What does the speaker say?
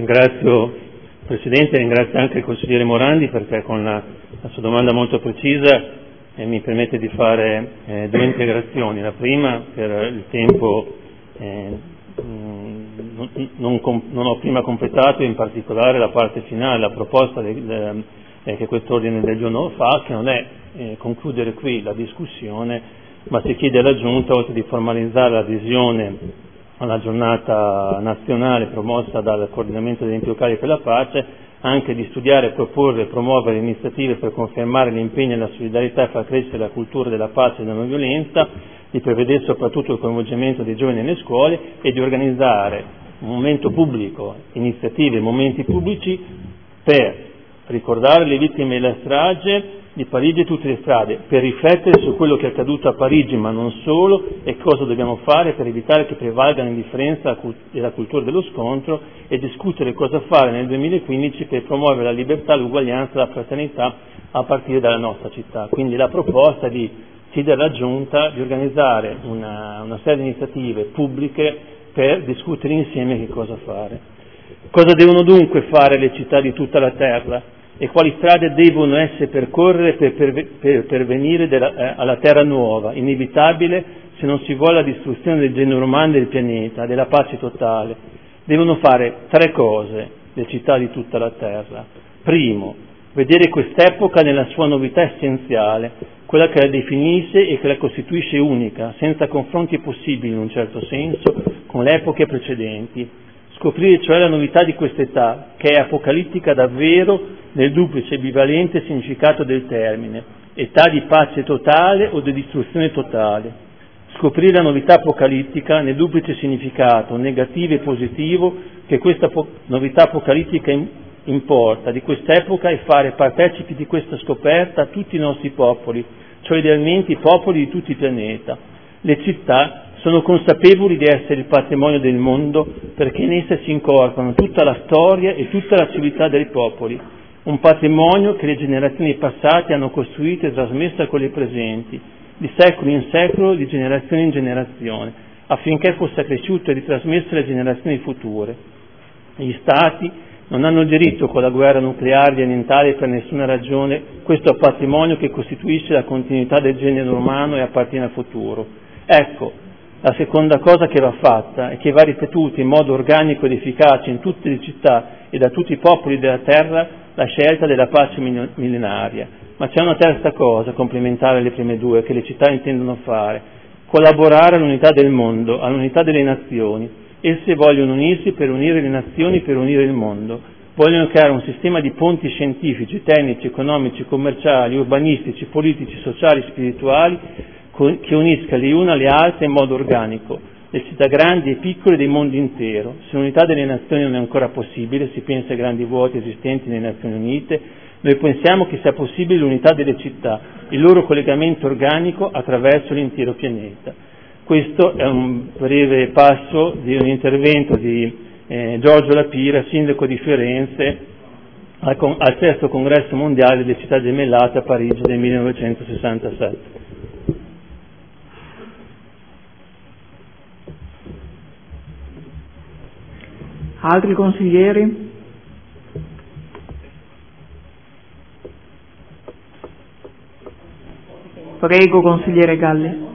Ringrazio il Presidente e ringrazio anche il consigliere Morandi perché con la sua domanda molto precisa mi permette di fare due integrazioni. La prima, per il tempo non ho prima completato, in particolare la parte finale, la proposta che quest'ordine del giorno fa, che non è concludere qui la discussione, ma si chiede alla Giunta, oltre di formalizzare l'adesione alla giornata nazionale promossa dal Coordinamento degli enti locali per la pace, anche di studiare, proporre e promuovere iniziative per confermare l'impegno e la solidarietà e far crescere la cultura della pace e della non violenza, di prevedere soprattutto il coinvolgimento dei giovani nelle scuole e di organizzare un momento pubblico, iniziative, momenti pubblici per ricordare le vittime della strage di Parigi e tutte le strade, per riflettere su quello che è accaduto a Parigi, ma non solo, e cosa dobbiamo fare per evitare che prevalga l'indifferenza e la cultura dello scontro, e discutere cosa fare nel 2015 per promuovere la libertà, l'uguaglianza e la fraternità a partire dalla nostra città. Quindi la proposta di chiedere alla Giunta di organizzare una serie di iniziative pubbliche per discutere insieme che cosa fare. Cosa devono dunque fare le città di tutta la terra? E quali strade devono essere percorrere per pervenire alla terra nuova, inevitabile se non si vuole la distruzione del genere umano e del pianeta, della pace totale. Devono fare tre cose le città di tutta la terra. Primo, vedere quest'epoca nella sua novità essenziale, quella che la definisce e che la costituisce unica, senza confronti possibili in un certo senso con le epoche precedenti. Scoprire cioè la novità di quest'età, che è apocalittica davvero nel duplice e bivalente significato del termine, età di pace totale o di distruzione totale. Scoprire la novità apocalittica nel duplice significato, negativo e positivo, che questa novità apocalittica importa di quest'epoca, e fare partecipi di questa scoperta tutti i nostri popoli, cioè idealmente i popoli di tutto il pianeta. Le città sono consapevoli di essere il patrimonio del mondo perché in esse si incorporano tutta la storia e tutta la civiltà dei popoli, un patrimonio che le generazioni passate hanno costruito e trasmesso a quelle presenti, di secolo in secolo, di generazione in generazione, affinché fosse cresciuto e ritrasmesso alle generazioni future. Gli Stati non hanno il diritto con la guerra nucleare di annientare per nessuna ragione questo patrimonio che costituisce la continuità del genere umano e appartiene al futuro. Ecco, la seconda cosa che va fatta e che va ripetuta in modo organico ed efficace in tutte le città e da tutti i popoli della terra, la scelta della pace millenaria. Ma c'è una terza cosa complementare alle prime due che le città intendono fare: collaborare all'unità del mondo, all'unità delle nazioni. Esse vogliono unirsi per unire le nazioni, per unire il mondo. Vogliono creare un sistema di ponti scientifici, tecnici, economici, commerciali, urbanistici, politici, sociali, spirituali, che unisca le une alle altre in modo organico, le città grandi e piccole del mondo intero. Se l'unità delle nazioni non è ancora possibile, si pensa ai grandi vuoti esistenti nelle Nazioni Unite, noi pensiamo che sia possibile l'unità delle città, il loro collegamento organico attraverso l'intero pianeta. Questo è un breve passo di un intervento di Giorgio La Pira, sindaco di Firenze, al terzo congresso mondiale delle città gemellate a Parigi del 1967. Altri consiglieri? Prego, consigliere Galli.